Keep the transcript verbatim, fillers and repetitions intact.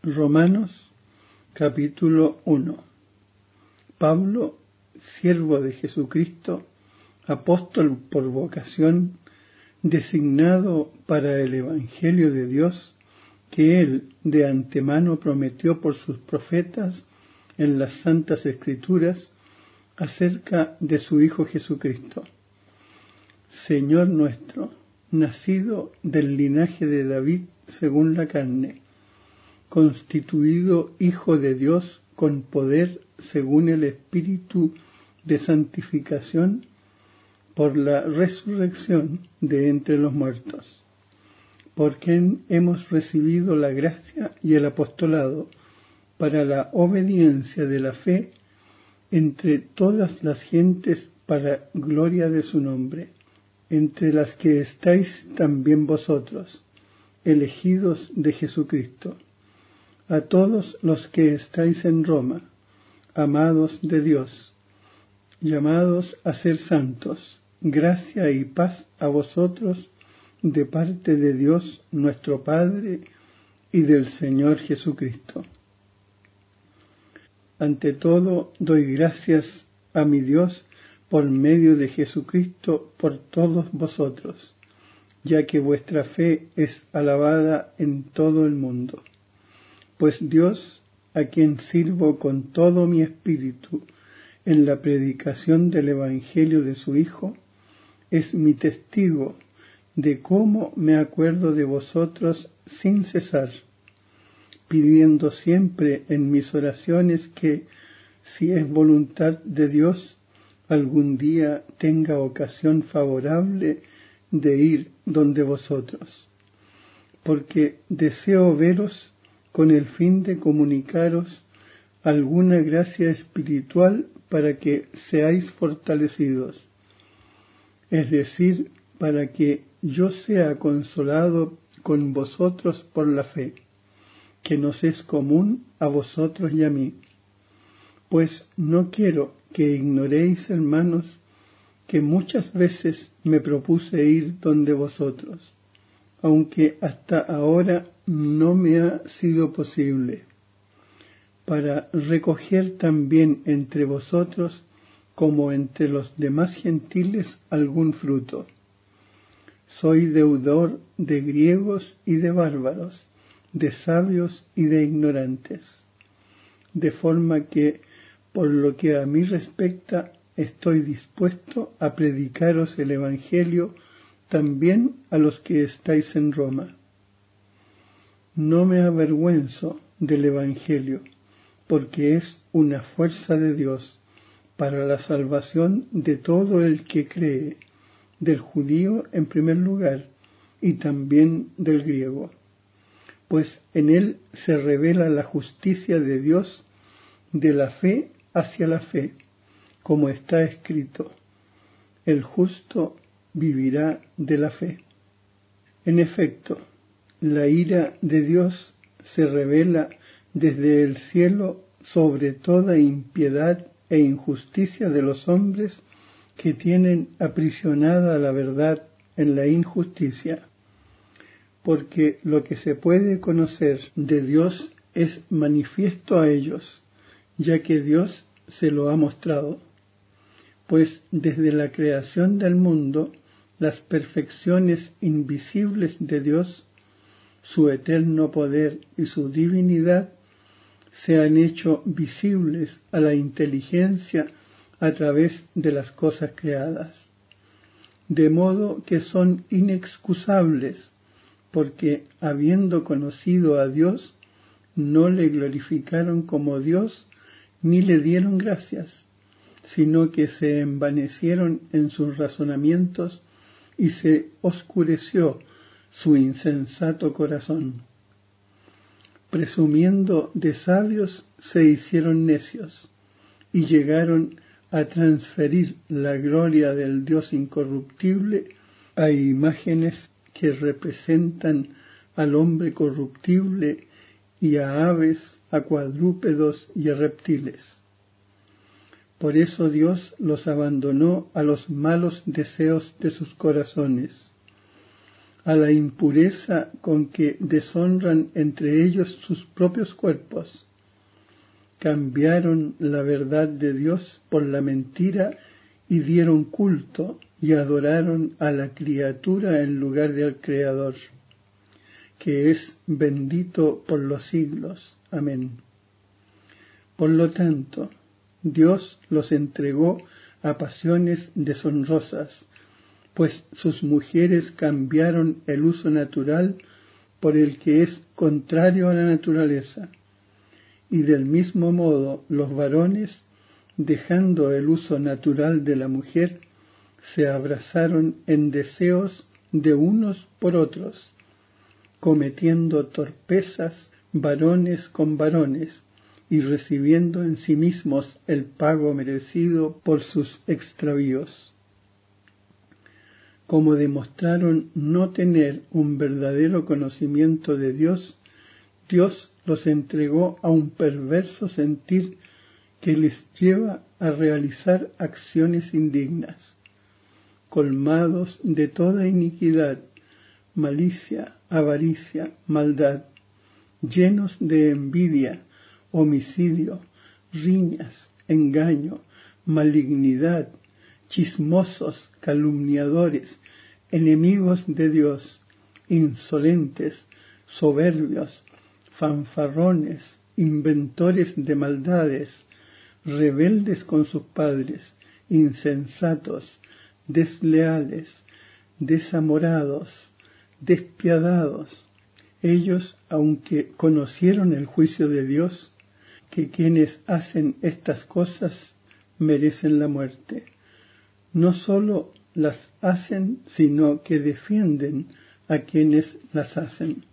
Romanos capítulo uno. Pablo, siervo de Jesucristo, apóstol por vocación, designado para el Evangelio de Dios, que Él de antemano prometió por sus profetas en las Santas Escrituras acerca de su Hijo Jesucristo, Señor nuestro, nacido del linaje de David según la carne, constituido Hijo de Dios con poder según el Espíritu de santificación por la resurrección de entre los muertos, por quien hemos recibido la gracia y el apostolado para la obediencia de la fe entre todas las gentes para gloria de su nombre, entre las que estáis también vosotros, elegidos de Jesucristo. A todos los que estáis en Roma, amados de Dios, llamados a ser santos, gracia y paz a vosotros de parte de Dios nuestro Padre y del Señor Jesucristo. Ante todo, doy gracias a mi Dios por medio de Jesucristo por todos vosotros, ya que vuestra fe es alabada en todo el mundo. Pues Dios, a quien sirvo con todo mi espíritu en la predicación del Evangelio de su Hijo, es mi testigo de cómo me acuerdo de vosotros sin cesar, pidiendo siempre en mis oraciones que, si es voluntad de Dios, algún día tenga ocasión favorable de ir donde vosotros, porque deseo veros con el fin de comunicaros alguna gracia espiritual para que seáis fortalecidos, es decir, para que yo sea consolado con vosotros por la fe, que nos es común a vosotros y a mí. Pues no quiero que ignoréis, hermanos, que muchas veces me propuse ir donde vosotros, aunque hasta ahora no me ha sido posible, para recoger también entre vosotros, como entre los demás gentiles, algún fruto. Soy deudor de griegos y de bárbaros, de sabios y de ignorantes, de forma que, por lo que a mí respecta, estoy dispuesto a predicaros el Evangelio también a los que estáis en Roma. No me avergüenzo del Evangelio, porque es una fuerza de Dios para la salvación de todo el que cree, del judío en primer lugar y también del griego, pues en él se revela la justicia de Dios de la fe hacia la fe, como está escrito: el justo vivirá de la fe. En efecto, la ira de Dios se revela desde el cielo sobre toda impiedad e injusticia de los hombres que tienen aprisionada la verdad en la injusticia, porque lo que se puede conocer de Dios es manifiesto a ellos, ya que Dios se lo ha mostrado. Pues desde la creación del mundo, las perfecciones invisibles de Dios, su eterno poder y su divinidad, se han hecho visibles a la inteligencia a través de las cosas creadas, de modo que son inexcusables, porque habiendo conocido a Dios, no le glorificaron como Dios ni le dieron gracias, sino que se envanecieron en sus razonamientos y se oscureció su insensato corazón. Presumiendo de sabios, se hicieron necios y llegaron a transferir la gloria del Dios incorruptible a imágenes que representan al hombre corruptible y a aves, a cuadrúpedos y a reptiles. Por eso Dios los abandonó a los malos deseos de sus corazones, a la impureza con que deshonran entre ellos sus propios cuerpos. Cambiaron la verdad de Dios por la mentira y dieron culto y adoraron a la criatura en lugar del Creador, que es bendito por los siglos. Amén. Por lo tanto, Dios los entregó a pasiones deshonrosas, pues sus mujeres cambiaron el uso natural por el que es contrario a la naturaleza, y del mismo modo los varones, dejando el uso natural de la mujer, se abrazaron en deseos de unos por otros, cometiendo torpezas varones con varones, y recibiendo en sí mismos el pago merecido por sus extravíos. Como demostraron no tener un verdadero conocimiento de Dios, Dios los entregó a un perverso sentir que les lleva a realizar acciones indignas, colmados de toda iniquidad, malicia, avaricia, maldad, llenos de envidia, homicidio, riñas, engaño, malignidad, chismosos, calumniadores, enemigos de Dios, insolentes, soberbios, fanfarrones, inventores de maldades, rebeldes con sus padres, insensatos, desleales, desamorados, despiadados. Ellos, aunque conocieron el juicio de Dios, que quienes hacen estas cosas merecen la muerte, no sólo las hacen, sino que defienden a quienes las hacen.